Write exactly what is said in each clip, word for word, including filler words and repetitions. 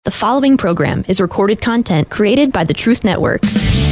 The following program is recorded content created by the Truth Network.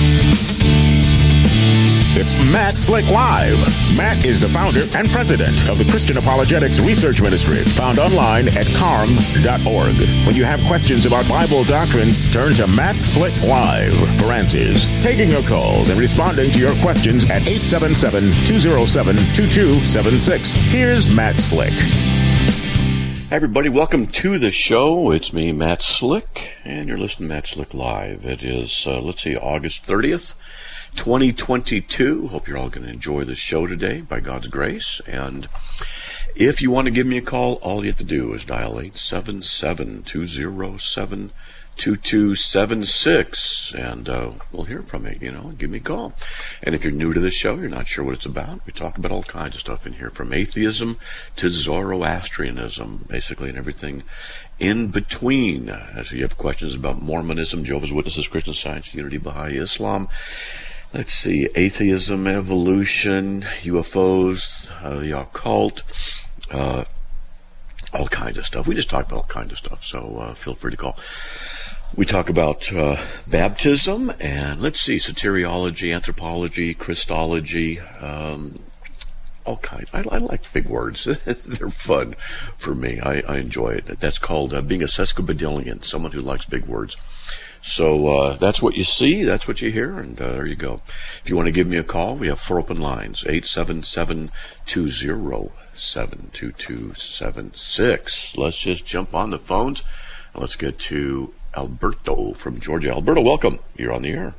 It's Matt Slick Live. Matt is the founder and president of the Christian Apologetics Research Ministry, found online at carm dot org. When you have questions about Bible doctrines, turn to Matt Slick Live for answers. Taking your calls and responding to your questions at eight seven seven, two oh seven, two two seven six. Here's Matt Slick. Hi, everybody. Welcome to the show. It's me, Matt Slick, and you're listening to Matt Slick Live. It is, uh, let's see, August thirtieth, twenty twenty-two. Hope you're all going to enjoy the show today, by God's grace. And if you want to give me a call, all you have to do is dial eight seven seven, two oh seven, two two seven six, and uh, we'll hear from you, you know, give me a call. And if you're new to this show, you're not sure what it's about, we talk about all kinds of stuff in here, from atheism to Zoroastrianism, basically, and everything in between. Uh, so you have questions about Mormonism, Jehovah's Witnesses, Christian Science, Unity, Baha'i, Islam, let's see, atheism, evolution, U F Os, uh, the occult, uh, all kinds of stuff. We just talk about all kinds of stuff, so uh, feel free to call. We talk about uh, baptism, and let's see, soteriology, anthropology, Christology, um, all kinds. I, I like big words. They're fun for me. I, I enjoy it. That's called uh, being a sesquipedalian, someone who likes big words. So uh, that's what you see, that's what you hear, and uh, there you go. If you want to give me a call, we have four open lines, eight seven seven, two oh seven, two two seven six. Let's just jump on the phones, and let's get to Alberto from Georgia. Alberto, welcome. You're on the air.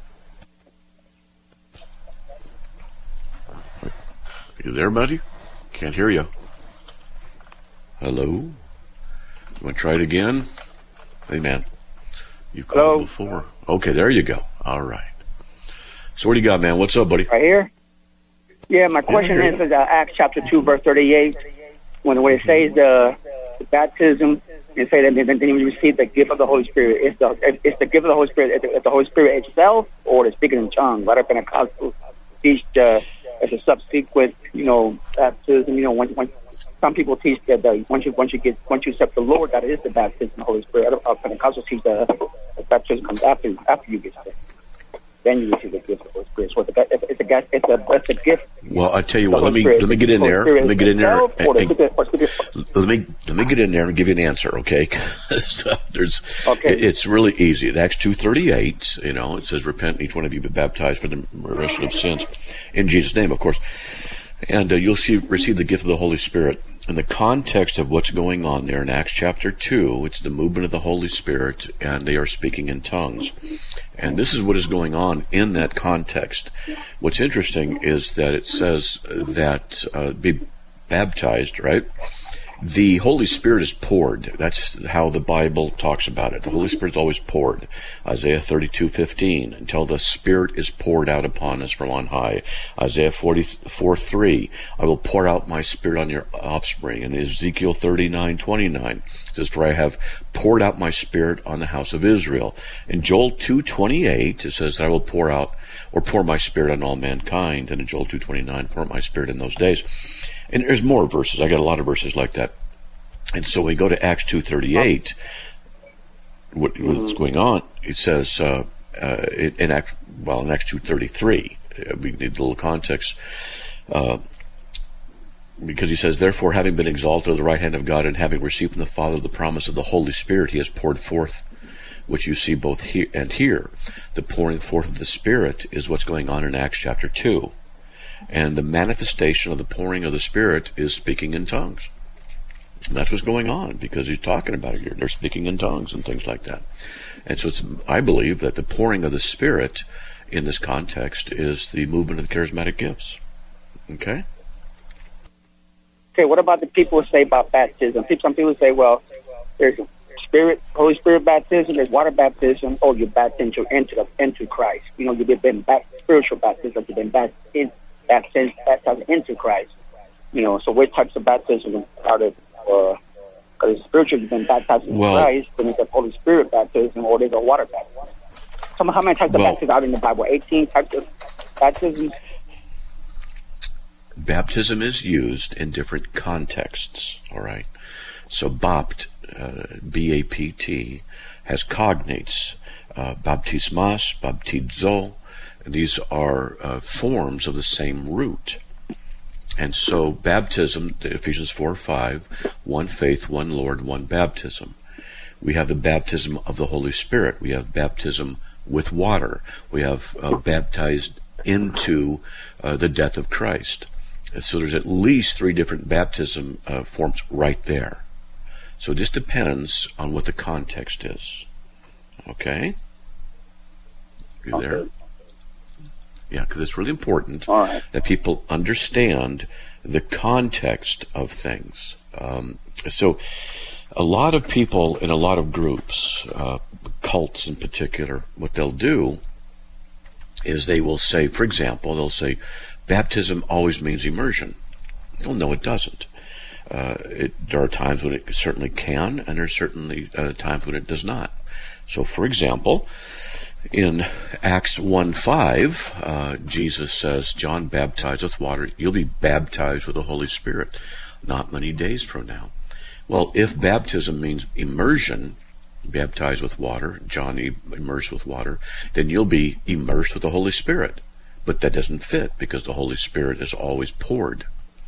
Are you there, buddy? Can't hear you. Hello? You want to try it again? Hey, man. You've called Hello? before. Okay, there you go. All right. So what do you got, man? What's up, buddy? Right here? Yeah, my question yeah, is, is uh, Acts chapter two, verse thirty-eight, when, when it says the, the baptism, and say that then you receive the gift of the Holy Spirit. It's the it's the gift of the Holy Spirit. It's the, the Holy Spirit itself, or the speaking in tongues. A lot of Pentecostals teach the as a subsequent, you know, baptism. You know, when, when some people teach that the, once you once you get once you accept the Lord, that is the baptism of the Holy Spirit. Other Pentecostals teach the, the baptism comes after after you get saved. Then you receive the gift of the Holy Spirit. So it's a it's a it's a, it's a gift. Well, I tell you what. Let me let me get in there. Let me get in there. And, and, let me let me get in there and give you an answer, okay? So there's okay. It's really easy. In Acts two thirty-eight, you know, it says, "Repent, each one of you be baptized for the remission of sins, in Jesus' name," of course. And uh, you'll see receive the gift of the Holy Spirit. In the context of what's going on there in Acts chapter two, it's the movement of the Holy Spirit, and they are speaking in tongues. And this is what is going on in that context. What's interesting is that it says that uh, be baptized, right? The Holy Spirit is poured. That's how the Bible talks about it. The Holy Spirit is always poured. Isaiah thirty-two fifteen, until the Spirit is poured out upon us from on high. Isaiah forty-four three, I will pour out my Spirit on your offspring. And Ezekiel thirty-nine twenty-nine, it says, for I have poured out my Spirit on the house of Israel. In Joel two twenty-eight, it says that I will pour out, or pour my Spirit on all mankind. And in Joel two twenty-nine, pour out my Spirit in those days. And there's more verses. I got a lot of verses like that. And so we go to Acts two thirty-eight. What, what's going on? It says uh, uh, in, in Acts, well, in Acts two thirty-three. Uh, we need a little context, uh, because he says, therefore, having been exalted at the right hand of God, and having received from the Father the promise of the Holy Spirit, he has poured forth, which you see both here and here. The pouring forth of the Spirit is what's going on in Acts chapter two. And the manifestation of the pouring of the Spirit is speaking in tongues. And that's what's going on, because he's talking about it here. They're speaking in tongues and things like that. And so it's, I believe that the pouring of the Spirit in this context is the movement of the charismatic gifts. Okay? Okay, what about the people who say about baptism? Some people say, well, there's Spirit, Holy Spirit baptism, there's water baptism, or you're baptized into, into, the, into Christ. You know, you've been back, spiritual baptism, you've been baptized, baptized, baptized into Christ. You know, so which types of baptism are there? Because uh, spiritually you've been baptized in well, Christ, then it's a Holy Spirit baptism, or there's a water baptism. So how many types well, of baptism are in the Bible? eighteen types of baptisms? Baptism is used in different contexts, all right? So bapt, uh, B A P T, has cognates, uh, baptismas, baptizo. These are uh, forms of the same root. And so baptism, Ephesians four five, one faith, one Lord, one baptism. We have the baptism of the Holy Spirit. We have baptism with water. We have uh, baptized into uh, the death of Christ. So there's at least three different baptism uh, forms right there. So it just depends on what the context is. Okay? You okay. there? Yeah, because it's really important All right. that people understand the context of things. Um, so a lot of people in a lot of groups, uh, cults in particular, what they'll do is they will say, for example, they'll say, baptism always means immersion. Well, no, it doesn't. Uh, it, there are times when it certainly can, and there are certainly uh, times when it does not. So, for example, in Acts one five, uh, Jesus says, John baptized with water. You'll be baptized with the Holy Spirit not many days from now. Well, if baptism means immersion, baptized with water, John immersed with water, then you'll be immersed with the Holy Spirit. But that doesn't fit because the Holy Spirit is always poured.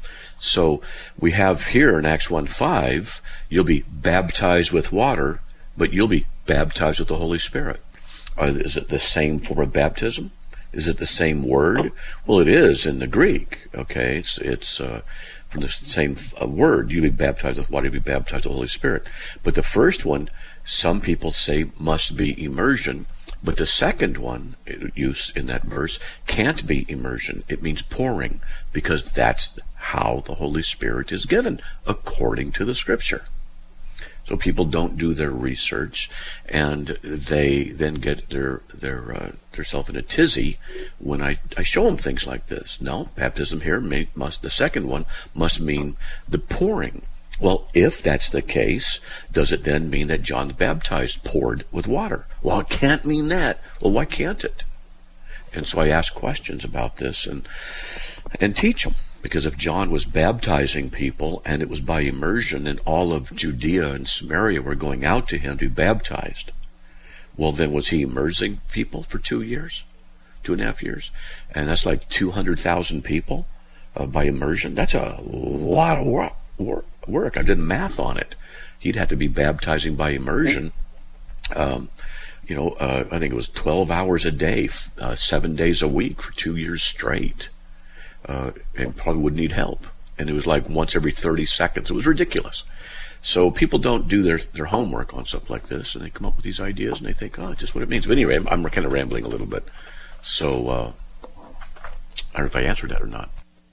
So we have here in Acts one five, you'll be baptized with water, but you'll be baptized with the Holy Spirit. Is it the same form of baptism? Is it the same word? Well, it is in the Greek. Okay, it's it's uh, from the same uh, word. You'll be baptized with water. You'll be baptized with the Holy Spirit. But the first one, some people say, must be immersion. But the second one, use in that verse, can't be immersion. It means pouring, because that's how the Holy Spirit is given, according to the Scripture. So people don't do their research, and they then get their their uh, their self in a tizzy when I, I show them things like this. No, baptism here may, must the second one must mean the pouring. Well, if that's the case, does it then mean that John the Baptist poured with water? Well, it can't mean that. Well, why can't it? And so I ask questions about this and and teach them. Because if John was baptizing people and it was by immersion and all of Judea and Samaria were going out to him to be baptized, well, then was he immersing people for two years? Two and a half years? And that's like two hundred thousand people uh, by immersion. That's a lot of work. work. I did math on it. He'd have to be baptizing by immersion. Um, you know, uh, I think it was twelve hours a day, uh, seven days a week for two years straight. Uh, and probably would need help. And it was like once every thirty seconds. It was ridiculous. So people don't do their, their homework on stuff like this, and they come up with these ideas, and they think, oh, it's just what it means. But anyway, I'm, I'm kind of rambling a little bit. So uh, I don't know if I answered that or not.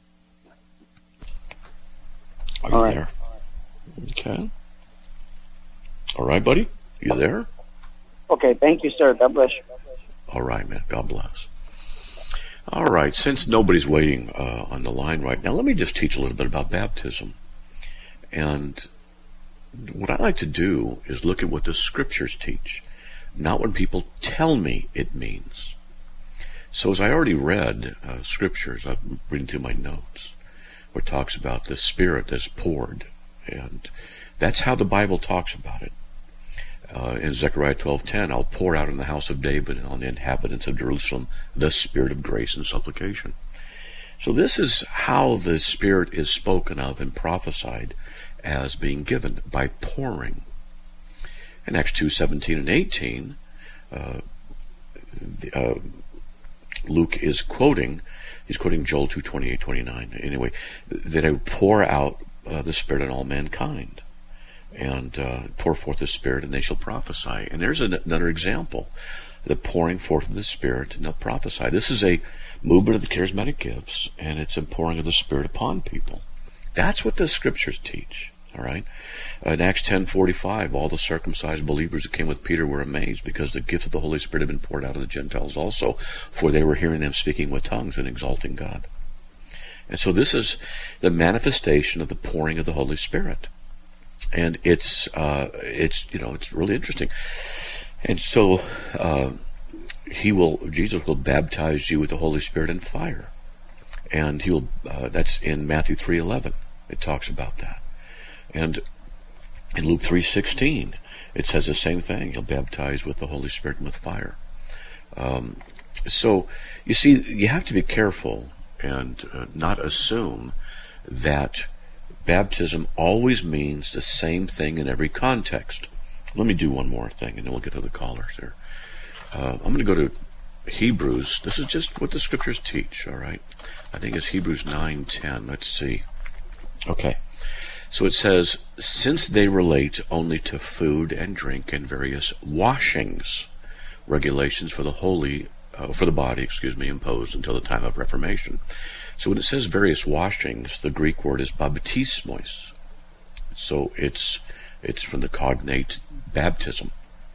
Are you All right. there? Okay. All right, buddy? You there? Okay, thank you, sir. God bless you. All right, man. God bless. All right, since nobody's waiting uh, on the line right now, let me just teach a little bit about baptism. And what I like to do is look at what the Scriptures teach, not what people tell me it means. So as I already read uh, Scriptures, I'm reading through my notes, where it talks about the Spirit that's poured, and that's how the Bible talks about it. Uh, in Zechariah twelve ten, I'll pour out in the house of David and on the inhabitants of Jerusalem the Spirit of grace and supplication. So this is how the Spirit is spoken of and prophesied as being given, by pouring. In Acts two seventeen and eighteen, uh, uh, Luke is quoting, he's quoting Joel two twenty-eight twenty-nine. Anyway, that I would pour out uh, the Spirit on all mankind, and uh, pour forth the Spirit, and they shall prophesy. And there's an, another example, the pouring forth of the Spirit, and they'll prophesy. This is a movement of the charismatic gifts, and it's a pouring of the Spirit upon people. That's what the Scriptures teach. All right. In Acts ten forty-five, all the circumcised believers that came with Peter were amazed, because the gift of the Holy Spirit had been poured out of the Gentiles also, for they were hearing them speaking with tongues and exalting God. And so this is the manifestation of the pouring of the Holy Spirit. And it's, uh, it's, you know, it's really interesting. And so, uh, he will, Jesus will baptize you with the Holy Spirit and fire. And he will, uh, that's in Matthew three eleven. It talks about that. And in Luke three sixteen, it says the same thing. He'll baptize with the Holy Spirit and with fire. Um, so, you see, you have to be careful and uh, not assume that baptism always means the same thing in every context. Let me do one more thing, and then we'll get to the callers here. Uh, I'm going to go to Hebrews. This is just what the Scriptures teach, all right? I think it's Hebrews nine ten. Let's see. Okay. So it says, since they relate only to food and drink and various washings, regulations for the holy, uh, for the body, excuse me, imposed until the time of Reformation. So when it says various washings, the Greek word is baptismos. So it's it's from the cognate baptism.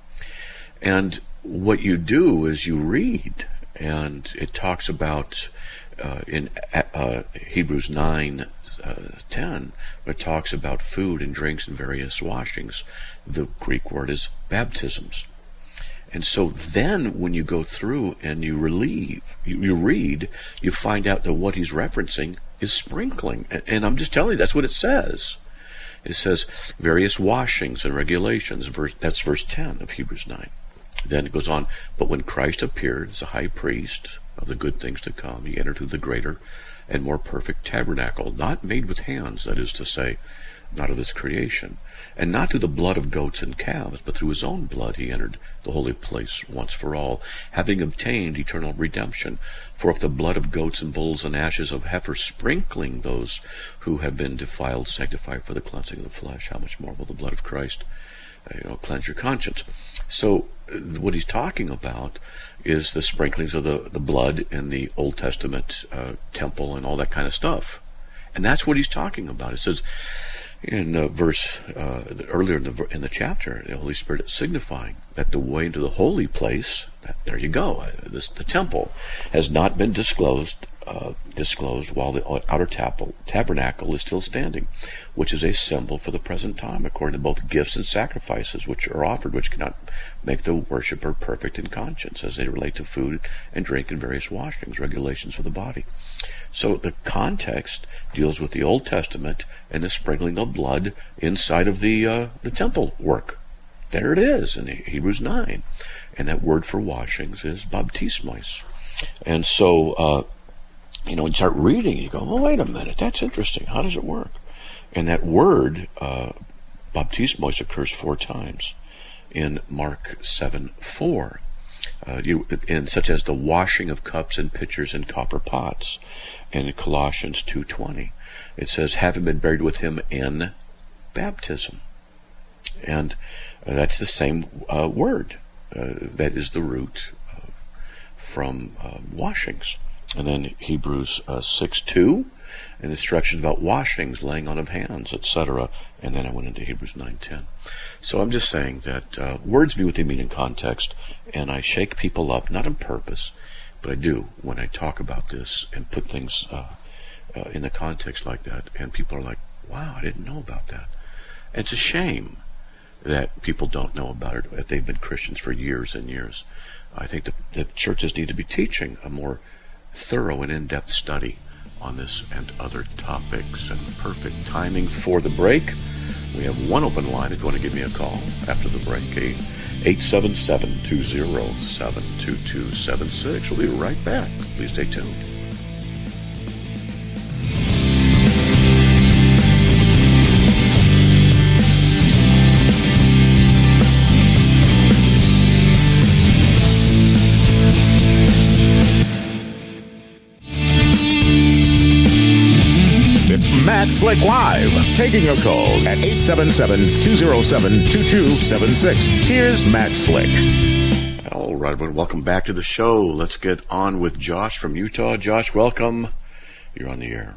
And what you do is you read, and it talks about uh, in uh, Hebrews nine ten, it talks about food and drinks and various washings. The Greek word is baptisms. And so then when you go through and you relieve, you, you read, you find out that what he's referencing is sprinkling. And, and I'm just telling you, that's what it says. It says various washings and regulations. Verse, that's verse ten of Hebrews nine. Then it goes on, but when Christ appeared as a high priest of the good things to come, he entered through the greater and more perfect tabernacle, not made with hands, that is to say, not of this creation, and not through the blood of goats and calves, but through his own blood he entered the holy place once for all, having obtained eternal redemption. For if the blood of goats and bulls and ashes of heifer sprinkling those who have been defiled sanctify for the cleansing of the flesh, how much more will the blood of Christ uh, you know, cleanse your conscience? So uh, what he's talking about is the sprinklings of the, the blood in the Old Testament uh, temple and all that kind of stuff. And that's what he's talking about. It says in uh, verse uh, earlier in the in the chapter, the Holy Spirit signifying that the way into the holy place, that, there you go, uh, this, the temple, has not been disclosed uh, disclosed while the outer tab- tabernacle is still standing, which is a symbol for the present time, according to both gifts and sacrifices which are offered, which cannot make the worshiper perfect in conscience, as they relate to food and drink and various washings, regulations for the body. So the context deals with the Old Testament and the sprinkling of blood inside of the uh, the temple work. There it is in Hebrews nine. And that word for washings is baptismos. And so, uh, you know, when you start reading, you go, oh, wait a minute, that's interesting. How does it work? And that word, uh, baptismos, occurs four times in Mark seven four. Uh, you, in, such as the washing of cups and pitchers and copper pots. And in Colossians two twenty, it says, having been buried with him in baptism. And uh, that's the same uh, word. Uh, that is the root uh, from uh, washings. And then Hebrews uh, six two, and instructions about washings, laying on of hands, et cetera. And then I went into Hebrews nine ten. So I'm just saying that uh, words mean what they mean in context, and I shake people up, not on purpose, but I do when I talk about this and put things uh, uh, in the context like that, and people are like, wow, I didn't know about that. And it's a shame that people don't know about it if they've been Christians for years and years. I think that the churches need to be teaching a more thorough and in-depth study on this and other topics. And perfect timing for the break. We have one open line if you want to give me a call after the break. eight seven seven, two zero seven, two two seven six. We'll be right back. Please stay tuned. Matt Slick Live, taking your calls at eight seven seven, two zero seven, two two seven six. Here's Matt Slick. All right, everyone, welcome back to the show. Let's get on with Josh from Utah. Josh, welcome. You're on the air.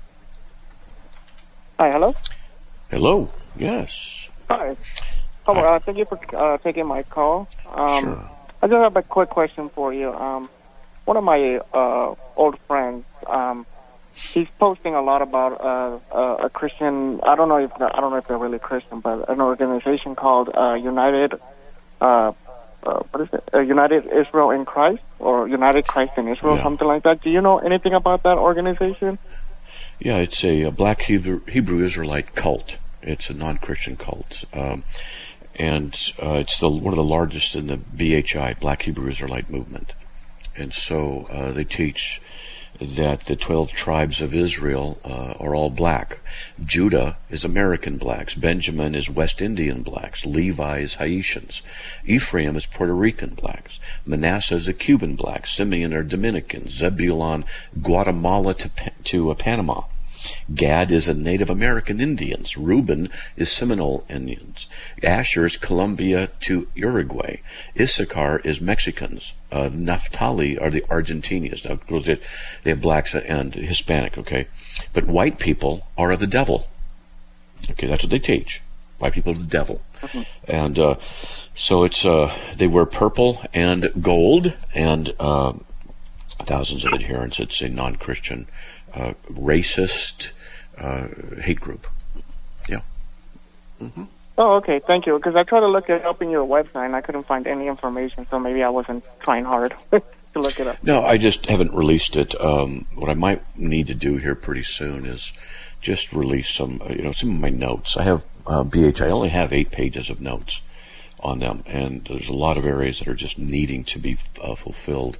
Hi, hello? Hello, yes. Hi. Oh, uh, thank you for uh, taking my call. Um, Sure. I just have a quick question for you. Um, one of my uh, old friends, um, he's posting a lot about uh, uh, a Christian. I don't know if I don't know if they're really Christian, but an organization called uh, United. Uh, uh, what is it? Uh, United Israel in Christ, or United Christ in Israel, Yeah. something like that. Do you know anything about that organization? Yeah, it's a, a black Hebrew, Hebrew Israelite cult. It's a non-Christian cult. Um, and uh, it's the one of the largest in the B H I, Black Hebrew Israelite movement. And so uh, they teach that the twelve tribes of Israel uh, are all black. Judah is American blacks. Benjamin is West Indian blacks. Levi is Haitians. Ephraim is Puerto Rican blacks. Manasseh is a Cuban black. Simeon are Dominicans. Zebulun, Guatemala to, to uh, Panama. Gad is a Native American Indians. Reuben is Seminole Indians. Asher is Colombia to Uruguay. Issachar is Mexicans. Uh, Naphtali are the Argentinians. Now, they have blacks and Hispanic, okay? But white people are of the devil. Okay, that's what they teach. White people are the devil. Mm-hmm. And uh, so it's uh, they wear purple and gold, and uh, thousands of adherents. It's a non-Christian, uh, racist uh, hate group. Yeah. Mm-hmm. Oh, okay. Thank you. Because I tried to look it up in your website, and I couldn't find any information, so maybe I wasn't trying hard to look it up. No, I just haven't released it. Um, what I might need to do here pretty soon is just release some, you know, some of my notes. I have uh, B H I. I only have eight pages of notes on them, and there's a lot of areas that are just needing to be uh, fulfilled.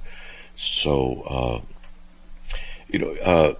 So, uh, you know, uh,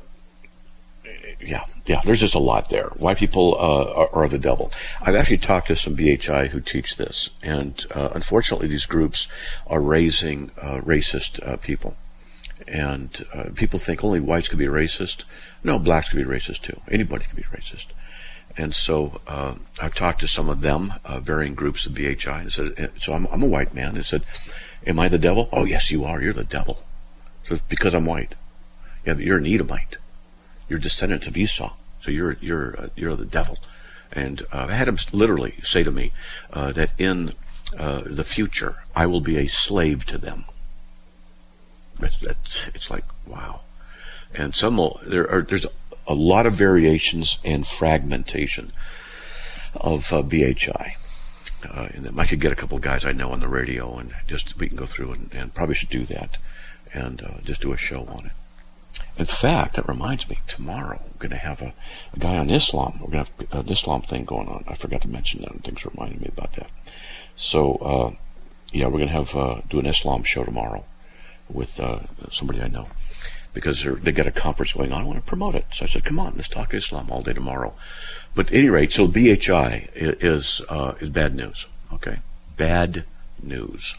yeah, yeah, there's just a lot there. White people uh, are, are the devil. I've actually talked to some B H I who teach this, and uh, unfortunately these groups are raising uh, racist uh, people. And uh, people think only whites can be racist. No, blacks can be racist too. Anybody can be racist. And so uh, I've talked to some of them, uh, varying groups of B H I, and said, so I'm, I'm a white man, and said, am I the devil? Oh, yes, you are. You're the devil. So it's because I'm white. Yeah, but you're an Edomite. You're descendants of Esau, so you're you're uh, you're the devil. And uh, I had him literally say to me uh, that in uh, the future I will be a slave to them. That's, that's it's like wow. And some will, there are there's a lot of variations and fragmentation of uh, B H I. Uh, and I could get a couple of guys I know on the radio, and just we can go through and, and probably should do that, and uh, just do a show on it. In fact, that reminds me, tomorrow we're going to have a, a guy on Islam. We're going to have an Islam thing going on. I forgot to mention that, and things reminded me about that. So, uh, yeah, we're going to have uh, do an Islam show tomorrow with uh, somebody I know, because they got a conference going on. I want to promote it. So I said, come on, let's talk Islam all day tomorrow. But at any rate, so B H I is uh, is bad news. Okay, bad news.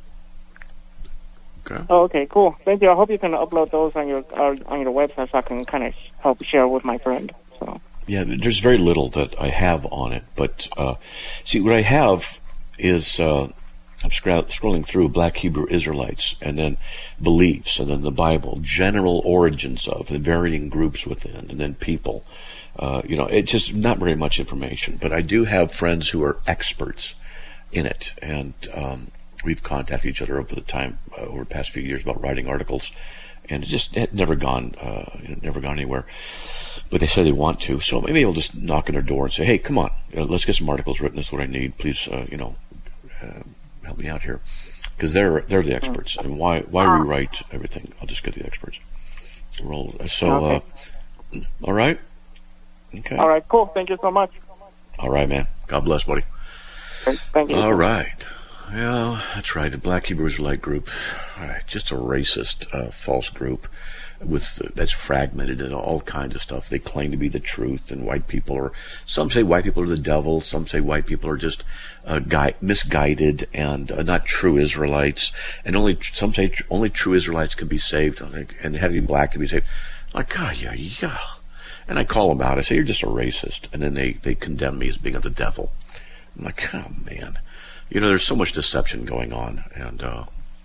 Okay. Oh, okay, cool. Thank you. I hope you can upload those on your uh, on your website so I can kind of help share with my friend. So. Yeah, there's very little that I have on it, but uh, see, what I have is uh, I'm scr- scrolling through Black Hebrew Israelites, and then beliefs, and then the Bible, general origins of, the varying groups within, and then people. Uh, you know, it's just not very much information, but I do have friends who are experts in it, and um, we've contacted each other over the time, uh, over the past few years, about writing articles, and it just had never gone, uh, never gone anywhere. But they say they want to, so maybe I'll just knock on their door and say, "Hey, come on, uh, let's get some articles written. This is what I need. Please, uh, you know, uh, help me out here," because they're they're the experts, and why why rewrite everything? I'll just get the experts. Roll. So, okay. uh, all right, okay, all right, cool. Thank you so much. All right, man. God bless, buddy. Thank you. All right. Yeah, that's right. The Black Hebrew Israelite group, all right, just a racist, uh, false group with uh, that's fragmented and all kinds of stuff. They claim to be the truth, and white people are. Some say white people are the devil. Some say white people are just uh, gui- misguided and uh, not true Israelites. And only some say tr- only true Israelites can be saved, and they have to be black to be saved. Like, God, yeah, yeah. And I call them out. I say, "You're just a racist," and then they they condemn me as being of the devil. I'm like, oh man. You know, there's so much deception going on, and uh,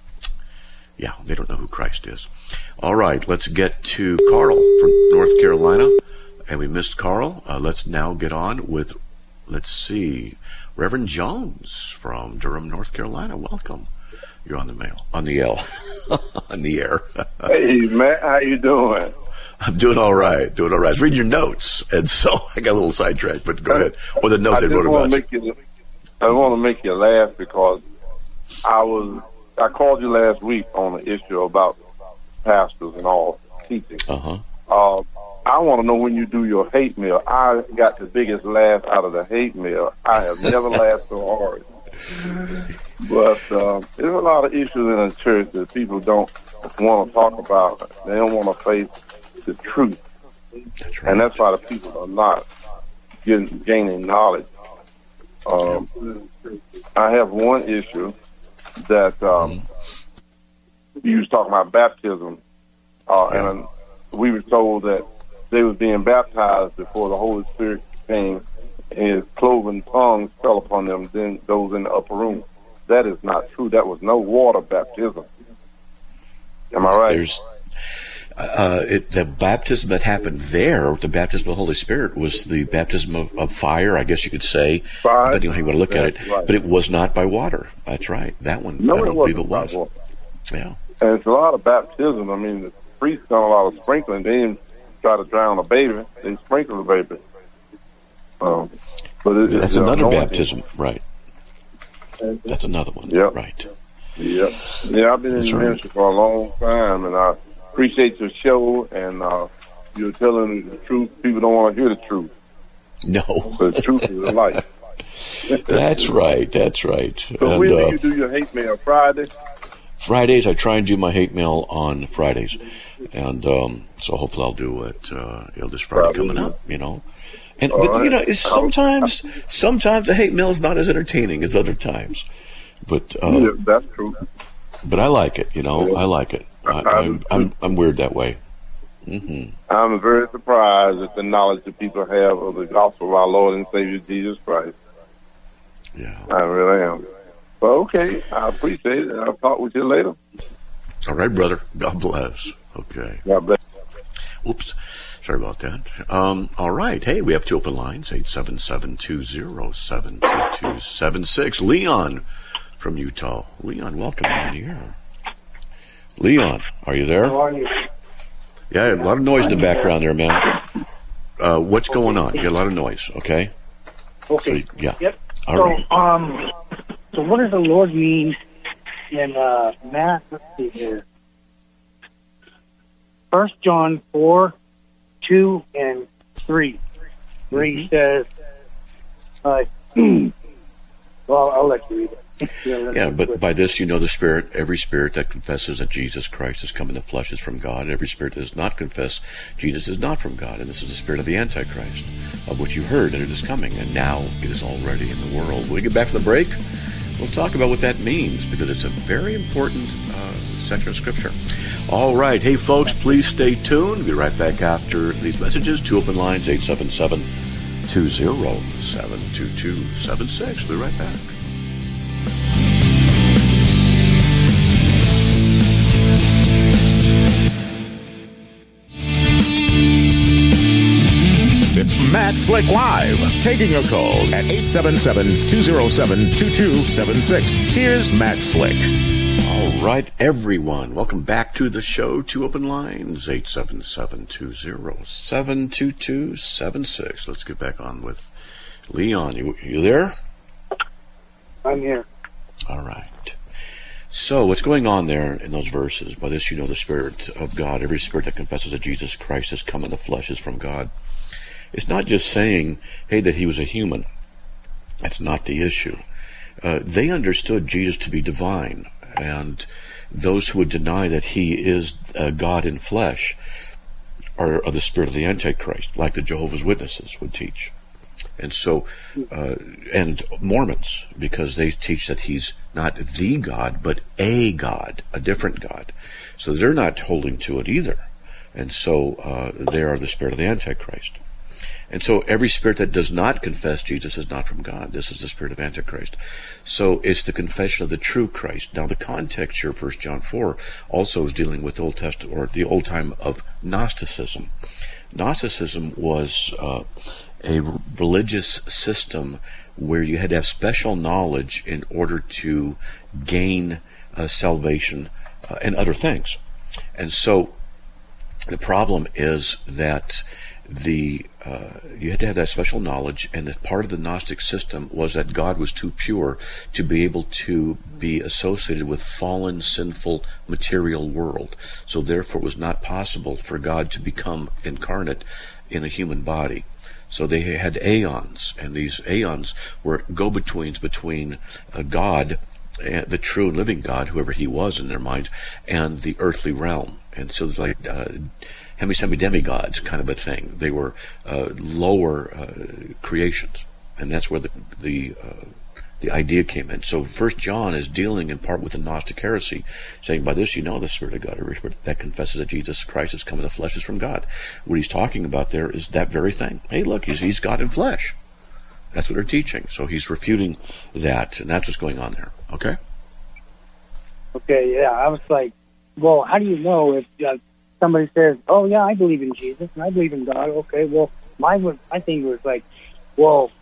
yeah, they don't know who Christ is. All right, let's get to Carl from North Carolina, and we missed Carl. Uh, let's now get on with, let's see, Reverend Jones from Durham, North Carolina. Welcome. You're on the mail, on the L, on the air. Hey, Matt, how you doing? I'm doing all right, doing all right. I was reading your notes, and so I got a little sidetracked, but go ahead. Or the notes I they wrote about make you. I want to make you laugh because I was I called you last week on the issue about pastors and all teaching. Uh-huh. Uh, I want to know when you do your hate mail. I got the biggest laugh out of the hate mail. I have never laughed so hard But uh, there's a lot of issues in the church that people don't want to talk about. They don't want to face the truth. That's right. And that's why the people are not getting, gaining knowledge. Um, I have one issue that um, mm-hmm. you was talking about baptism, uh, yeah. and we were told that they was being baptized before the Holy Spirit came, and his cloven tongues fell upon them, then those in the upper room. That is not true. That was no water baptism. Am I right? There's, uh, it, the baptism that happened there, the baptism of the Holy Spirit, was the baptism of, of fire, I guess you could say, fire. depending on how you want to look That's at it. Right. But it was not by water. That's right. That one, no, I don't it believe it was. was. Yeah. And it's a lot of baptism. I mean, the priests done a lot of sprinkling. They didn't try to drown a baby. They sprinkled the baby. Um, but it, That's it's another anointing. baptism, right. That's another one. Yep. Right. Yep. Yeah, I've been That's in the right. ministry for a long time, and I appreciate your show, and uh, you're telling the truth. People don't want to hear the truth. No. But the truth is the light. That's right. That's right. So and, when do uh, you do your hate mail? Friday? Fridays, I try and do my hate mail on Fridays. And um, so hopefully I'll do it, uh, you know, this Friday Friday. coming up, you know. And All but right. you know, it's sometimes sometimes the hate mail is not as entertaining as other times, but uh, Yeah, that's true. but I like it. You know, Yeah. I like it. I, I- I'm I'm I'm weird that way. hmm I'm very surprised at the knowledge that people have of the gospel of our Lord and Savior Jesus Christ. Yeah. I really am. Well, okay, I appreciate it. I'll talk with you later. All right, brother. God bless. Okay. God bless. Oops. Sorry about that. Um, all right. Hey, we have two open lines, eight seven seven, two zero seven, two two seven six. Leon from Utah. Leon, welcome on the air. Leon, are you there? How are you? Yeah, a lot of noise in the background there, man. Uh, what's going on? You got a lot of noise, okay? Okay. So, yeah. Yep. All so, right. um, so what does the Lord mean in uh, Matt? Let's see here. First John four, two and three, where he says, uh, "Well, I'll let you read it." Yeah, Yeah, but by this you know the Spirit. Every spirit that confesses that Jesus Christ has come in the flesh is from God. Every spirit that does not confess Jesus is not from God. And this is the spirit of the Antichrist, of which you heard that it is coming, and now it is already in the world. When we get back from the break, we'll talk about what that means, because it's a very important uh, section of Scripture. All right. Hey, folks, please stay tuned. We'll be right back after these messages. Two open lines, eight seven seven, two zero seven, two two seven six. We'll be right back. It's Matt Slick Live, taking your calls at eight seven seven, two zero seven, two two seven six. Here's Matt Slick. All right, everyone. Welcome back to the show. Two open lines, eight seven seven, two zero seven, two two seven six. Let's get back on with Leon. You, you there? I'm here. All right. So what's going on there in those verses? By this you know the Spirit of God. Every spirit that confesses that Jesus Christ has come in the flesh is from God. It's not just saying, hey, that he was a human. That's not the issue. Uh, they understood Jesus to be divine, and those who would deny that he is uh, God in flesh are, are the spirit of the Antichrist, like the Jehovah's Witnesses would teach. And so, uh, and Mormons, because they teach that he's not the God, but a God, a different God. So they're not holding to it either. And so uh, they are the spirit of the Antichrist. And so every spirit that does not confess Jesus is not from God. This is the spirit of Antichrist. So it's the confession of the true Christ. Now the context here, First John four, also is dealing with Old Testament, or the old time of Gnosticism. Gnosticism was uh, a religious system where you had to have special knowledge in order to gain uh, salvation uh, and other things. And so the problem is that the uh, you had to have that special knowledge, and that part of the Gnostic system was that God was too pure to be able to be associated with fallen, sinful, material world. So therefore it was not possible for God to become incarnate in a human body. So they had aeons, and these aeons were go-betweens between uh, God, uh, the true and living God, whoever he was in their minds, and the earthly realm. And so it's like uh, hemi-semi-demigods kind of a thing. They were uh, lower uh, creations, and that's where the the uh, the idea came in. So First John is dealing in part with the Gnostic heresy, saying by this you know the Spirit of God, every spirit that confesses that Jesus Christ has come in the flesh is from God. What he's talking about there is that very thing. Hey, look, he's, he's God in flesh. That's what they're teaching. So he's refuting that, and that's what's going on there. Okay? Okay, yeah. I was like, well, how do you know if uh, somebody says, oh, yeah, I believe in Jesus, and I believe in God. Okay, well, my, my thing was like, well,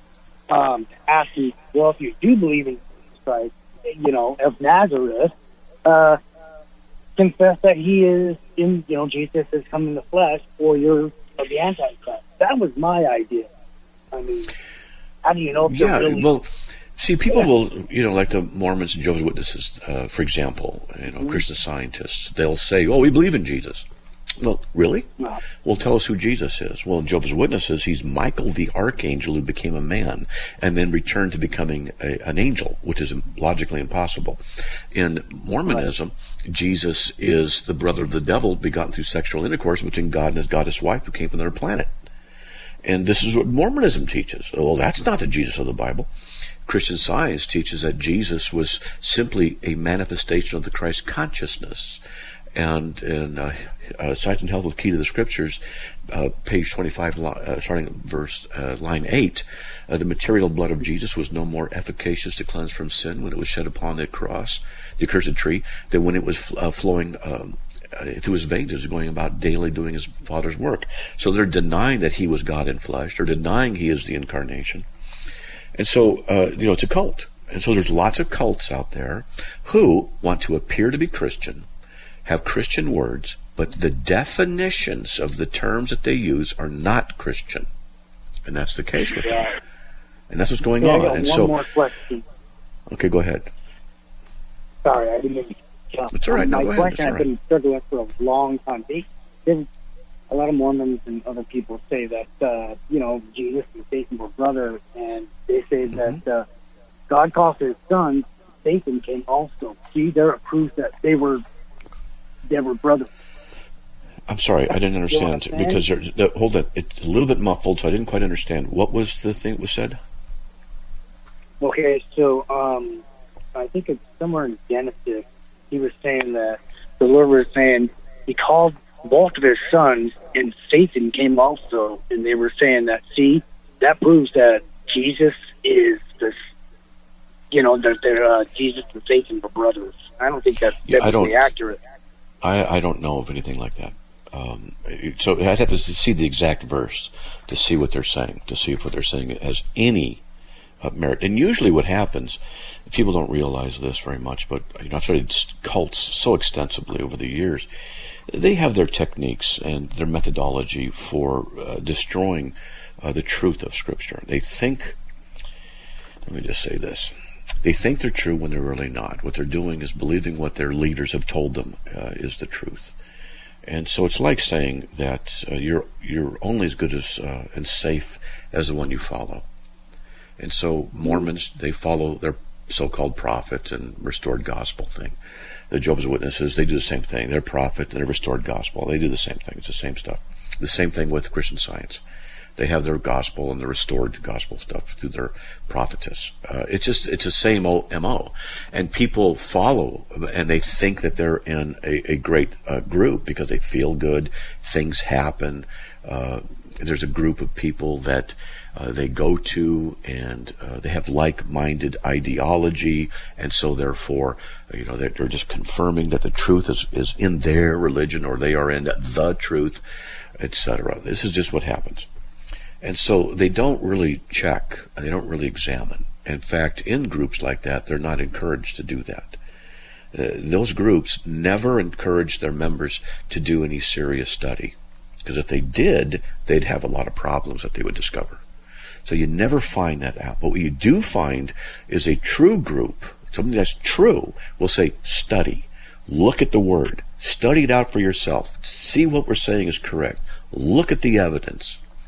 um, asking, well, if you do believe in Jesus Christ, you know, of Nazareth, uh, confess that he is in, you know, Jesus has come in the flesh, or you're of the Antichrist. That was my idea. I mean, how do you know if yeah, you're really... well, see, people yeah. will, you know, like the Mormons and Jehovah's Witnesses, uh, for example, you know, mm-hmm. Christian Scientists, they'll say, oh, we believe in Jesus. Well, really? No. Well, tell us who Jesus is. Well, in Jehovah's Witnesses, he's Michael the Archangel who became a man and then returned to becoming a, an angel, which is logically impossible. In Mormonism, right. Jesus is the brother of the devil begotten through sexual intercourse between God and his goddess wife who came from another planet. And this is what Mormonism teaches. Well, that's not the Jesus of the Bible. Christian Science teaches that Jesus was simply a manifestation of the Christ consciousness. And in uh, uh, Sight and Health with Key to the Scriptures, uh, page twenty-five, uh, starting at verse uh, line eight, uh, the material blood of Jesus was no more efficacious to cleanse from sin when it was shed upon the cross, the accursed tree, than when it was uh, flowing um, uh, through his veins, going about daily doing his Father's work. So they're denying that he was God in flesh. They're denying he is the incarnation. And so, uh, you know, it's a cult. And so there's lots of cults out there who want to appear to be Christian, have Christian words, but the definitions of the terms that they use are not Christian. And that's the case with them. And that's what's going yeah, on. I got and one so, more question. Okay, go ahead. Sorry, I didn't mean to jump. It's all right. Um, no, my go ahead. question It's I've been struggling with for a long time. They, they, a lot of Mormons and other people say that, uh, you know, Jesus and Satan were brothers, and they say mm-hmm. that uh, God caused his son, Satan came also. See, there it proves that they were they were brothers. I'm sorry, I didn't understand, because there, the, hold on, it's a little bit muffled, so I didn't quite understand. What was the thing that was said? Okay, so um, I think it's somewhere in Genesis. He was saying that the Lord was saying he called both of his sons, and Satan came also, and they were saying that, see, that proves that Jesus is this, you know, that they're, uh, Jesus and Satan were brothers. I don't think that's yeah, definitely accurate. I, I don't know of anything like that. Um, so I'd have to see the exact verse to see what they're saying, to see if what they're saying has any uh, merit. And usually what happens, people don't realize this very much, but you know, I've studied cults so extensively over the years. They have their techniques and their methodology for uh, destroying uh, the truth of Scripture. They think, let me just say this, they think they're true when they're really not. What they're doing is believing what their leaders have told them uh, is the truth. And so it's like saying that uh, you're you're only as good as uh, and safe as the one you follow. And so Mormons, they follow their so-called prophet and restored gospel thing. The Jehovah's Witnesses, they do the same thing. Their prophet and their restored gospel, they do the same thing. It's the same stuff. The same thing with Christian Science. They have their gospel and the restored gospel stuff through their prophetess. Uh, it's just, it's the same old M O. And people follow, and they think that they're in a, a great uh, group because they feel good, things happen. Uh, there's a group of people that uh, they go to, and uh, they have like-minded ideology, and so therefore, you know, they're, they're just confirming that the truth is, is in their religion, or they are in the truth, et cetera. This is just what happens. And so they don't really check, and they don't really examine. In fact, in groups like that, they're not encouraged to do that. Uh, those groups never encourage their members to do any serious study, because if they did, they'd have a lot of problems that they would discover. So you never find that out. But what you do find is a true group, something that's true, will say, study. Look at the Word. Study it out for yourself. See what we're saying is correct. Look at the evidence.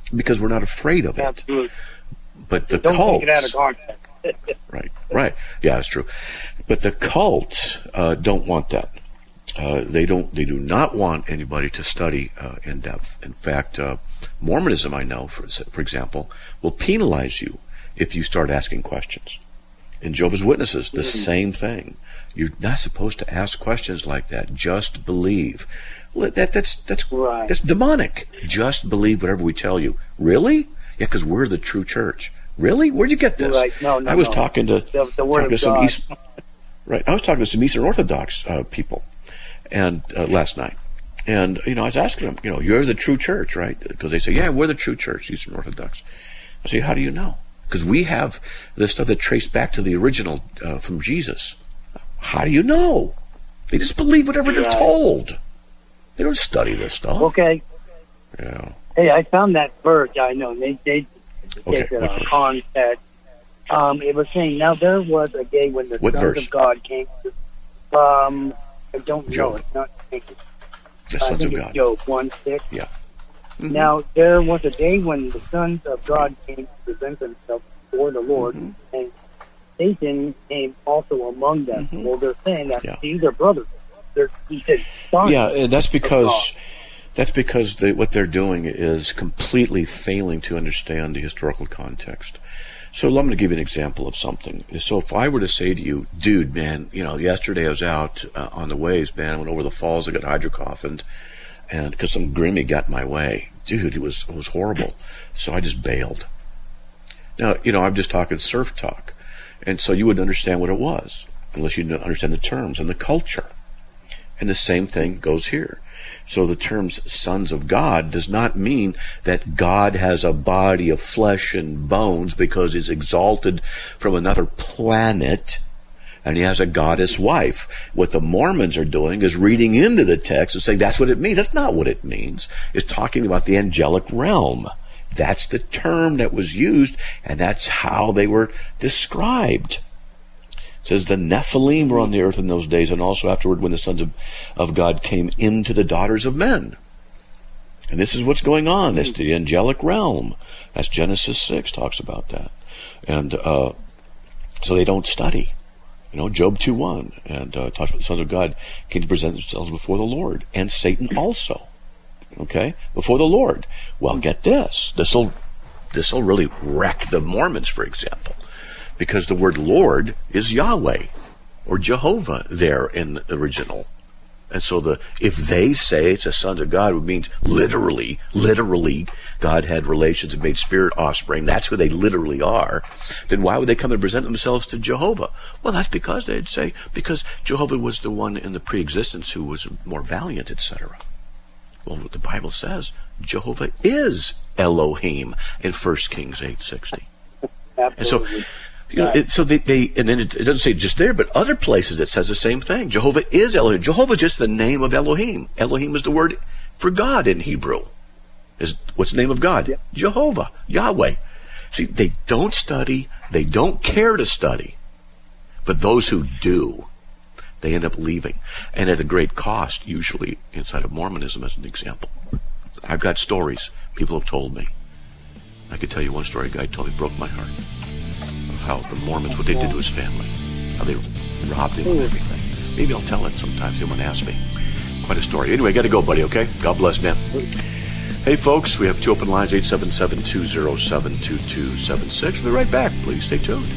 because we're not afraid of it. Absolutely. But the Don't cults, take it out of context. right, right, yeah, that's true. But the cults uh, don't want that. Uh, they don't. They do not want anybody to study uh, in depth. In fact, uh, Mormonism, I know, for for example, will penalize you if you start asking questions. In Jehovah's Witnesses, the mm-hmm. same thing. You're not supposed to ask questions like that. Just believe. That that's that's right. that's demonic. Just believe whatever we tell you. Really? Yeah, because we're the true church. Really? Where'd you get this? Right. No, no, I was no. talking to the, the word talking to of some God. East, right. I was talking to some Eastern Orthodox uh, people, and uh, last night, and you know, I was asking them, you know, you're the true church, right? Because they say, yeah, we're the true church, Eastern Orthodox. I say, how do you know? Because we have the stuff that traced back to the original uh, from Jesus. How do you know? They just believe whatever they're Right. told. They don't study this stuff. Okay. Yeah. Hey, I found that verse. I know they they Okay, take it what on verse? context. Um, it was saying, now there was a day when the What sons verse? of God came to, um, I don't know, Job. it's not, I think The I sons think of it's God. Job one six. Yeah. Mhm. Now, there was a day when the sons of God came to present themselves before the Lord, Mhm. and Satan came also among them. Mhm. Well, they're saying that Yeah. these are brothers. They're, he said, sons. Yeah, and that's of because God. that's because they, what they're doing is completely failing to understand the historical context. So I'm going to give you an example of something. So if I were to say to you, dude, man, you know, yesterday I was out uh, on the waves, man, I went over the falls, I got hydrocoffined, and because some Grimmy got in my way. Dude, it was, it was horrible. So I just bailed. Now, you know, I'm just talking surf talk. And so you wouldn't understand what it was, unless you kn- understand the terms and the culture. And the same thing goes here. So the terms sons of God does not mean that God has a body of flesh and bones because he's exalted from another planet and he has a goddess wife. What the Mormons are doing is reading into the text and saying that's what it means. That's not what it means. It's talking about the angelic realm. That's the term that was used, and that's how they were described. It says the Nephilim were on the earth in those days, and also afterward when the sons of, of God came into the daughters of men. And this is what's going on. It's the angelic realm. That's Genesis six talks about that. And uh, so they don't study. You know, Job two one, and uh, talks about the sons of God came to present themselves before the Lord, and Satan also. Okay? Before the Lord. Well, get this. This'll this'll really wreck the Mormons, for example. Because the word Lord is Yahweh or Jehovah there in the original. And so the if they say it's a son of God, it means literally, literally God had relations and made spirit offspring. That's who they literally are. Then why would they come and present themselves to Jehovah? Well, that's because they'd say, because Jehovah was the one in the pre-existence who was more valiant, et cetera. Well, what the Bible says, Jehovah is Elohim in First Kings eight sixty. Absolutely. And so, you know, it, so they, they, and then it, it doesn't say just there, but other places it says the same thing. Jehovah is Elohim. Jehovah is just the name of Elohim. Elohim is the word for God in Hebrew. Is what's the name of God? Yep. Jehovah, Yahweh. See, they don't study. They don't care to study. But those who do, they end up leaving, and at a great cost, usually inside of Mormonism as an example. I've got stories people have told me. I could tell you one story a guy told me broke my heart. Of how the Mormons, what they did to his family, how they robbed him of everything. Maybe I'll tell it sometime. Someone ask me. Quite a story. Anyway, got to go, buddy, okay? God bless, man. Hey, folks, we have two open lines, eight seven seven, two oh seven, two two seven six. We'll be right back. Please stay tuned.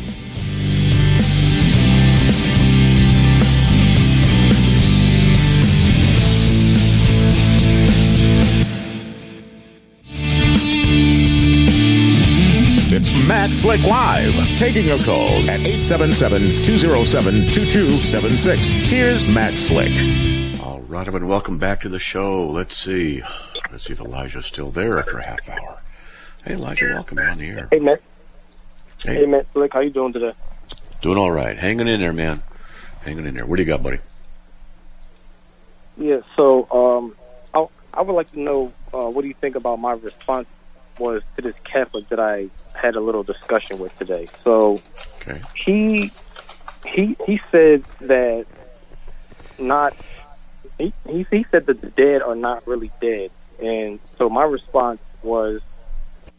It's Matt Slick Live, taking your calls at eight seven seven, two oh seven, two two seven six. Here's Matt Slick. All right, everyone, welcome back to the show. Let's see. Let's see if Elijah's still there after a half hour. Hey, Elijah, welcome. You're on the air. Hey, Matt. Hey, Hey, Matt Slick. How you doing today? doing all right. Hanging in there, man. Hanging in there. What do you got, buddy? Yeah, so um, I, I would like to know uh, what do you think about my response was to this Catholic that I had a little discussion with today. So Okay. he he he said that not he, he he said that the dead are not really dead, and so my response was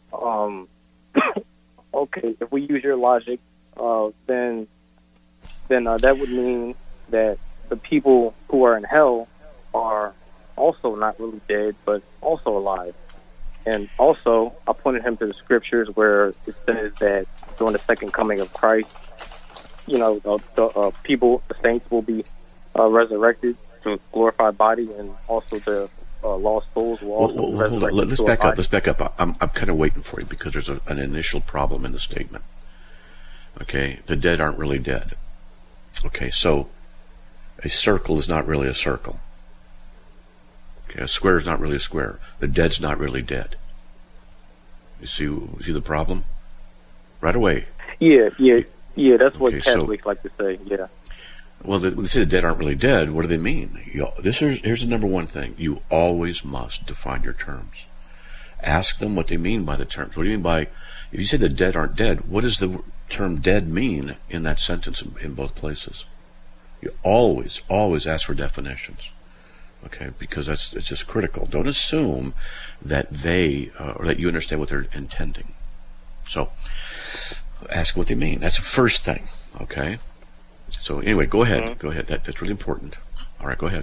um, okay, if we use your logic, uh, then then uh, that would mean that the people who are in hell are also not really dead, but also alive. And also, I pointed him to the scriptures where it says that during the second coming of Christ, you know, the, the uh, people, the saints will be uh, resurrected to a glorified body, and also the uh, lost souls will also well, be well, hold on. resurrected. Let's to back a up. body. Let's back up. I'm, I'm kind of waiting for you because there's a, an initial problem in the statement. Okay, the dead aren't really dead. Okay, so a circle is not really a circle. Okay, a square is not really a square. The dead's not really dead. You see, you see the problem? Right away. Yeah, yeah, yeah. That's what Okay, so- Catholics like to say. Yeah. Well, the, when they say the dead aren't really dead, what do they mean? You, this is, here's the number one thing. You always must define your terms. Ask them what they mean by the terms. What do you mean by, if you say the dead aren't dead, what does the term dead mean in that sentence in, in both places? You always, always ask for definitions. Okay, because that's it's just critical. Don't assume that they, uh, or that you understand what they're intending. So, ask what they mean. That's the first thing, okay? So anyway, go ahead. Mm-hmm. Go ahead. That, that's really important. All right, go ahead.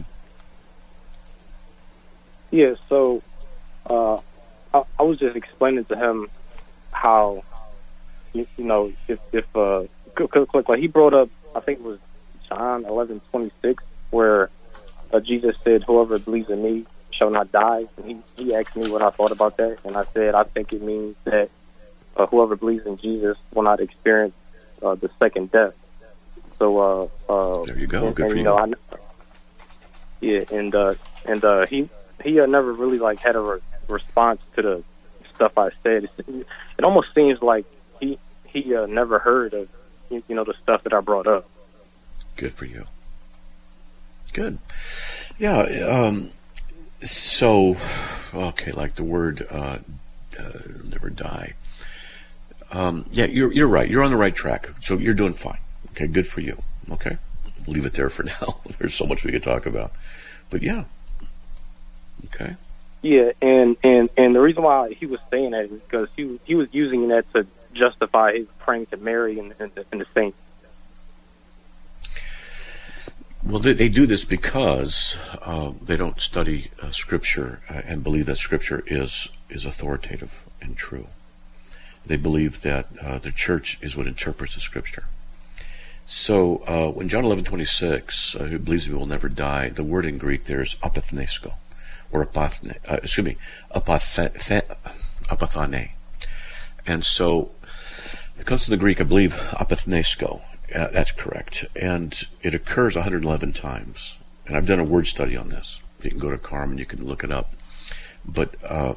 Yeah, so uh, I, I was just explaining to him how, you, you know, if, if uh, cause, cause, like he brought up, I think it was John eleven twenty-six, where uh, Jesus said, whoever believes in me shall not die. And he, he asked me what I thought about that, and I said, I think it means that uh, whoever believes in Jesus will not experience uh, the second death. So, uh, uh, there you go. And, Good and, for you. you. Know, I, yeah, and uh, and uh, he he uh, never really like had a re- response to the stuff I said. It, it almost seems like he he uh, never heard of you know the stuff that I brought up. Good for you. Good. Yeah. Um, so, okay, like the word uh, uh, never die. Um, yeah, you're you're right. You're on the right track. So you're doing fine. Okay, good for you. Okay, leave it there for now. There's so much we could talk about, but yeah. Okay. Yeah, and, and, and the reason why he was saying that is because he he was using that to justify his praying to Mary and, and, the, and the saints. Well, they, they do this because uh, they don't study uh, Scripture uh, and believe that Scripture is is authoritative and true. They believe that uh, the church is what interprets the Scripture. So uh, when John eleven twenty-six, uh, who believes we will never die, the word in Greek there is apathnesko, or apathne, uh, excuse me, apathe, apathane. And so it comes to the Greek, I believe, apathnesko. Uh, that's correct. And it occurs one hundred eleven times. And I've done a word study on this. You can go to Carm and you can look it up. But, uh,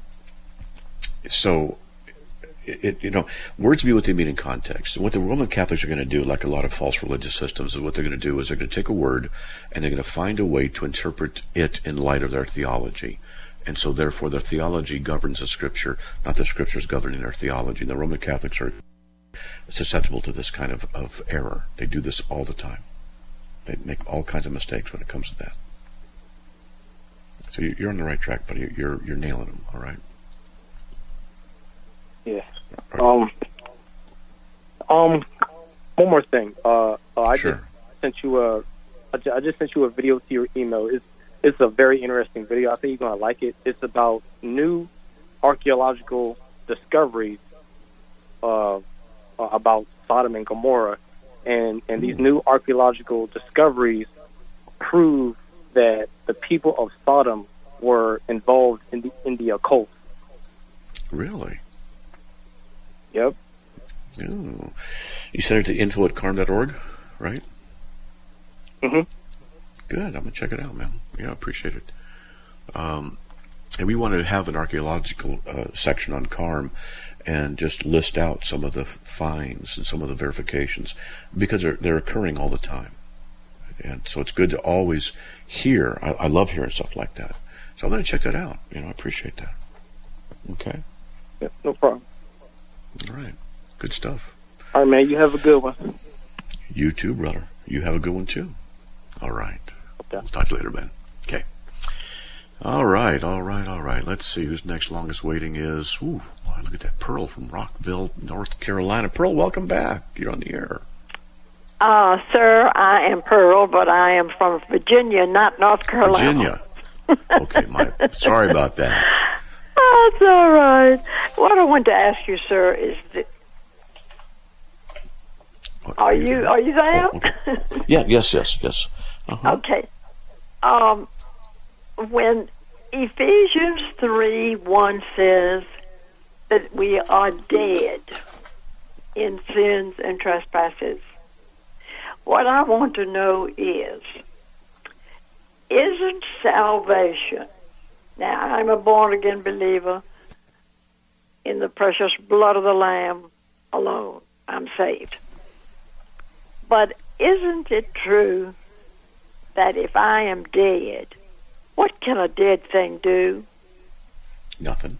so... It, you know, words be what they mean in context. And what the Roman Catholics are going to do, like a lot of false religious systems, is what they're going to do is they're going to take a word and they're going to find a way to interpret it in light of their theology. And so, therefore, their theology governs the Scripture, not the Scriptures governing their theology. And the Roman Catholics are susceptible to this kind of, of error. They do this all the time. They make all kinds of mistakes when it comes to that. So you're on the right track, buddy. You're you're nailing them, all right? Yeah. Um. Um. One more thing. Uh. uh I Sure. just sent you a. I ju- I just sent you a video to your email. It's it's a very interesting video. I think you're gonna like it. It's about new archaeological discoveries. Uh. About Sodom and Gomorrah, and and these new archaeological discoveries prove that the people of Sodom were involved in the in the occult. Really? Yep. Oh. You sent it to info at carm dot org, right? Mm-hmm. Good. I'm going to check it out, man. Yeah, I appreciate it. Um, and we want to have an archaeological uh, section on Carm and just list out some of the finds and some of the verifications because they're, they're occurring all the time. And so it's good to always hear. I, I love hearing stuff like that. So I'm going to check that out. You know, I appreciate that. Okay. Yep, no problem. All right. Good stuff. All right, man. You have a good one. You too, brother. You have a good one, too. All right. Okay. We'll talk to you later, Ben. Okay. All right, all right, all right. Let's see who's next. Longest waiting is, ooh, wow, look at that. Pearl from Rockville, North Carolina. Pearl, welcome back. You're on the air. Uh, sir, I am Pearl, but I am from Virginia, not North Carolina. Virginia. Okay, my sorry about that. Oh, that's all right. What I want to ask you, sir, is that What, are you are you there? Oh, okay. Yeah, yes, yes, yes. Uh-huh. Okay. Um, when Ephesians three one says that we are dead in sins and trespasses, what I want to know is, isn't salvation, now I'm a born-again believer in the precious blood of the Lamb alone, I'm saved. But isn't it true that if I am dead, what can a dead thing do? Nothing.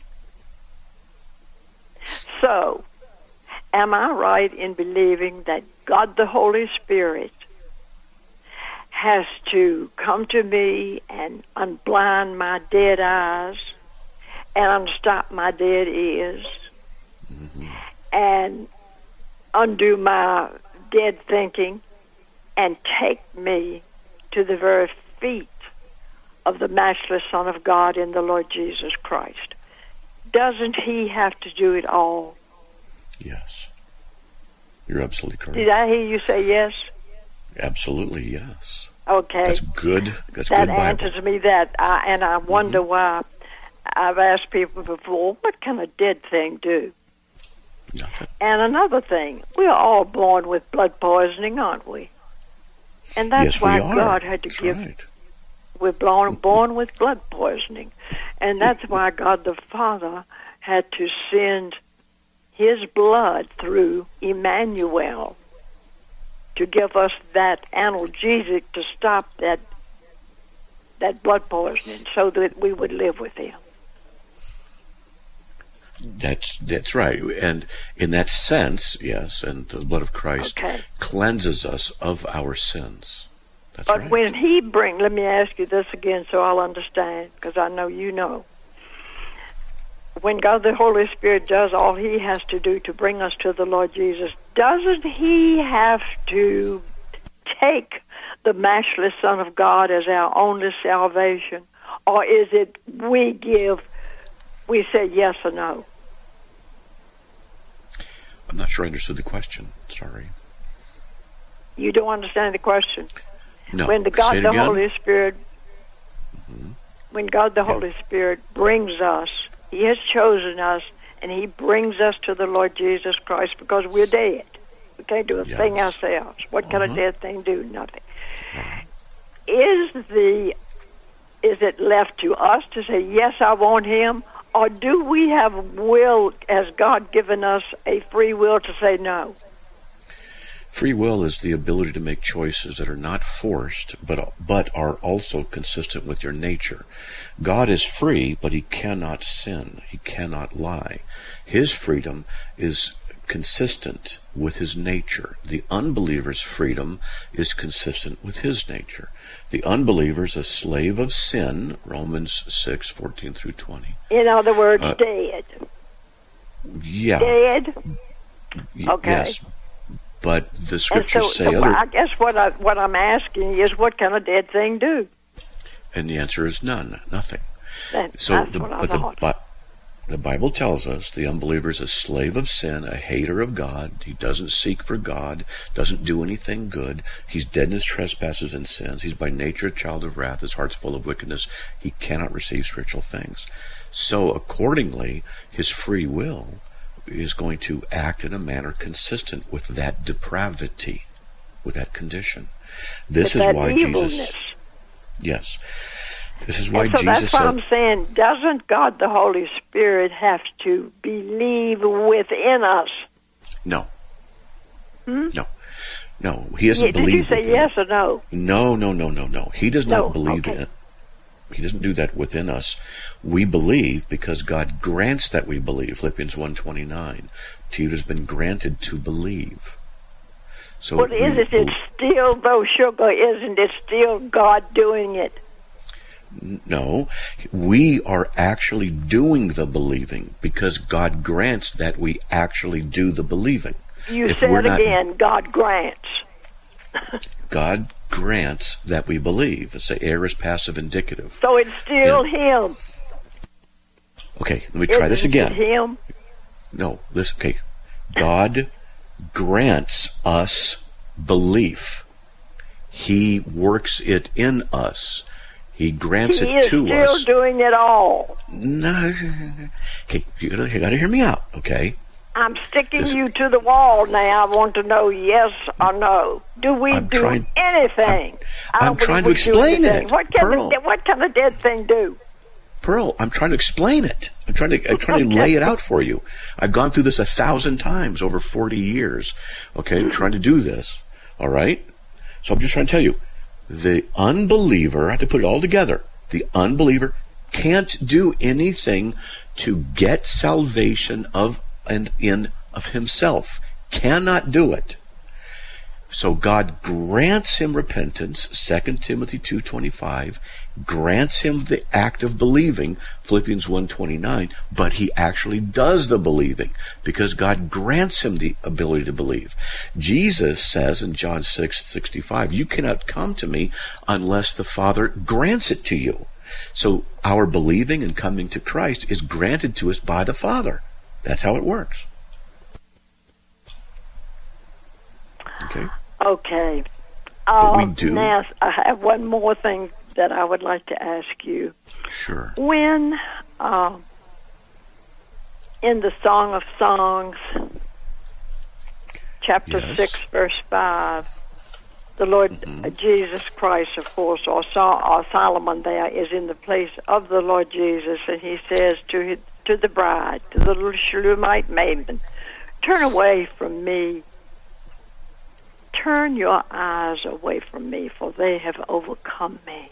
So, am I right in believing that God the Holy Spirit has to come to me and unblind my dead eyes and unstop my dead ears mm-hmm. and undo my dead thinking and take me to the very feet of the matchless Son of God in the Lord Jesus Christ? Doesn't he have to do it all? Yes. You're absolutely correct. Did I hear you say yes? Absolutely, yes. Okay. That's good. That's that good Bible. answers me that. I, and I wonder mm-hmm. why. I've asked people before, what can a dead thing do? Nothing. And another thing, we're all born with blood poisoning, aren't we? And that's yes, why we are. God had to that's give... Right. We're born, born with blood poisoning. And that's why God the Father had to send his blood through Emmanuel to give us that analgesic to stop that that blood poisoning so that we would live with him. That's that's right. And in that sense, yes, and the blood of Christ okay. cleanses us of our sins. That's but right. when he bring, let me ask you this again so I'll understand, because I know you know. When God the Holy Spirit does all he has to do to bring us to the Lord Jesus, doesn't he have to take the matchless Son of God as our only salvation? Or is it we give, we say yes or no? I'm not sure I understood the question. Sorry. You don't understand the question? No. When the God Say it the again. Holy Spirit, mm-hmm. when God the yeah. Holy Spirit brings us, he has chosen us, and he brings us to the Lord Jesus Christ because we're dead. We can't do a yes. thing ourselves. What uh-huh. can a dead thing do? Nothing. Uh-huh. Is the is it left to us to say, yes, I want him, or do we have will, has God given us a free will to say no? Free will is the ability to make choices that are not forced, but but are also consistent with your nature. God is free, but he cannot sin. He cannot lie. His freedom is consistent with his nature. The unbeliever's freedom is consistent with his nature. The unbeliever is a slave of sin, Romans six, fourteen through twenty. In other words, uh, dead. Yeah. Dead? Y- Okay. Yes. But the scriptures so, say so other... I guess what, I, what I'm asking is, what can a dead thing do? And the answer is none, nothing. That, so, that's the, what I but thought. the, but the Bible tells us the unbeliever is a slave of sin, a hater of God. He doesn't seek for God, doesn't do anything good. He's dead in his trespasses and sins. He's by nature a child of wrath. His heart's full of wickedness. He cannot receive spiritual things. So, accordingly, his free will is going to act in a manner consistent with that depravity, with that condition. This with is that why evilness. Jesus... Yes. This is why and so Jesus that's said... what I'm saying. Doesn't God the Holy Spirit have to believe within us? No. Hmm? No. No. He doesn't yeah, believe Did you say within yes us. or no? No, no, no, no, no. He does not No, believe okay. in it. He doesn't do that within us. We believe because God grants that we believe. Philippians one twenty-nine. To you it has been granted to believe. So But we isn't it bel- still, though, sugar, isn't it still God doing it? No, we are actually doing the believing because God grants that we actually do the believing. You if said we're not, again, God grants. God grants that we believe. It's the aorist passive indicative. So it's still yeah. Him. Okay, let me try Isn't this again. It Him? No, listen. Okay, God grants us belief. He works it in us. He grants he it to He us. is still doing it all. No, okay, you gotta, you gotta hear me out, okay? I'm sticking This, you to the wall now. I want to know yes or no. Do we I'm do trying, anything? I'm, I'm trying to explain it. What can, Pearl. the, what can the dead thing do? Pearl, I'm trying to explain it. I'm trying to I'm trying to lay it out for you. I've gone through this a thousand times over forty years. Okay, I'm trying to do this. All right? So I'm just trying to tell you, the unbeliever, I have to put it all together. The unbeliever can't do anything to get salvation of and in of himself. Cannot do it. So God grants him repentance, Second Timothy two twenty-five, grants him the act of believing, Philippians one twenty-nine, but he actually does the believing because God grants him the ability to believe. Jesus says in John six sixty-five, you cannot come to me unless the Father grants it to you. So our believing and coming to Christ is granted to us by the Father. That's how it works. Okay. Okay. But we Um, do. Now, I have one more thing that I would like to ask you. Sure. When, uh, in the Song of Songs, chapter Yes. six, verse five, the Lord Mm-hmm. uh, Jesus Christ, of course, or, Sol- or Solomon there is in the place of the Lord Jesus, and he says to his, to the bride, to the little Shulamite maiden, turn away from me. Turn your eyes away from me, for they have overcome me.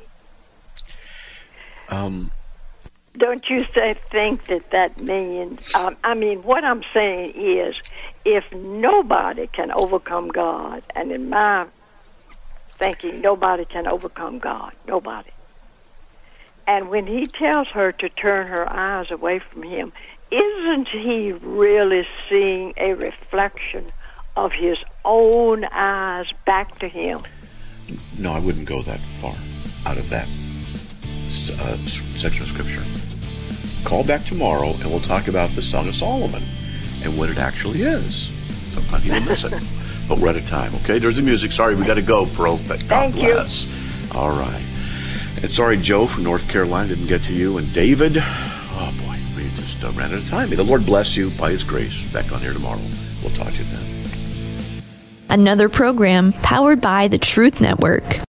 Um, Don't you say, think that that means, um, I mean, what I'm saying is, if nobody can overcome God, and in my thinking, nobody can overcome God, nobody. And when he tells her to turn her eyes away from him, isn't he really seeing a reflection of his own eyes back to him? no, I wouldn't go that far out of that uh, section of Scripture. Call back tomorrow and we'll talk about the Song of Solomon and what it actually is. Sometimes you will miss it. But we're out of time, okay? There's the music. Sorry, we got to go, Pearl. But God Thank bless. You. All right. And sorry, Joe from North Carolina didn't get to you. And David, oh boy, we just uh, ran out of time. May the Lord bless you by his grace. Back on here tomorrow. We'll talk to you then. Another program powered by the Truth Network.